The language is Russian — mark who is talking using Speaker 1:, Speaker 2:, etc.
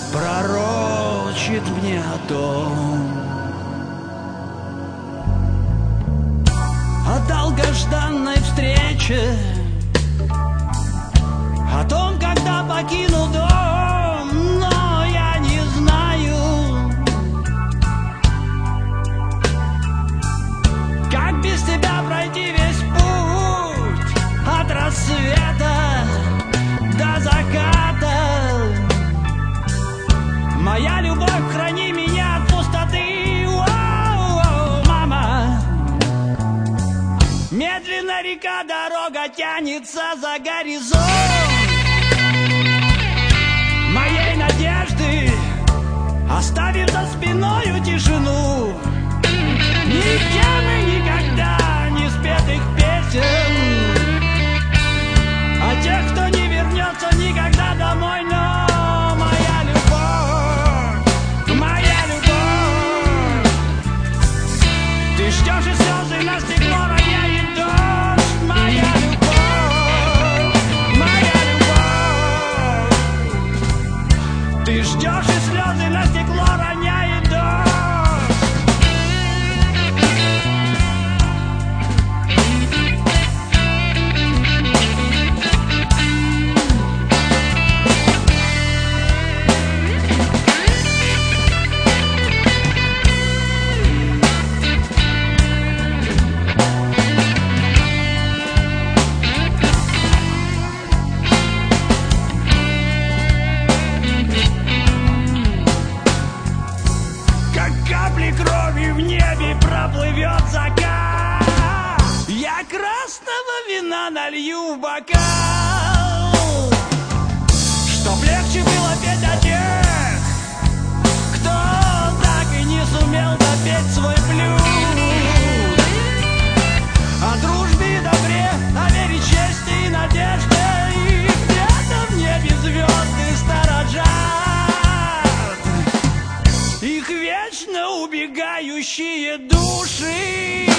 Speaker 1: пророчит мне о том, о долгожданной встрече, о том, когда покину дом, но я не знаю, как без тебя пройти весь путь от рассвета до заката. Моя любовь, храни меня от пустоты, мама. Медленно река, дорога тянется за горизонт моей надежды, оставив за спиною тишину ни темы, никогда не спетых песен, а тех, кто не вернется никогда домой. Но моя любовь, ты ждешь, и слезы на стекло роняет дождь. Моя любовь, ты ждешь, и слезы на стекло роняет дождь. Крови в небе проплывет закат, я красного вина налью в бокал, чтоб легче было петь о тех, кто так и не сумел допеть свой блюз. О дружбе и добре, о вере, чести и надежде, и где-то в небе звезды сторожат их вечно убегающие души.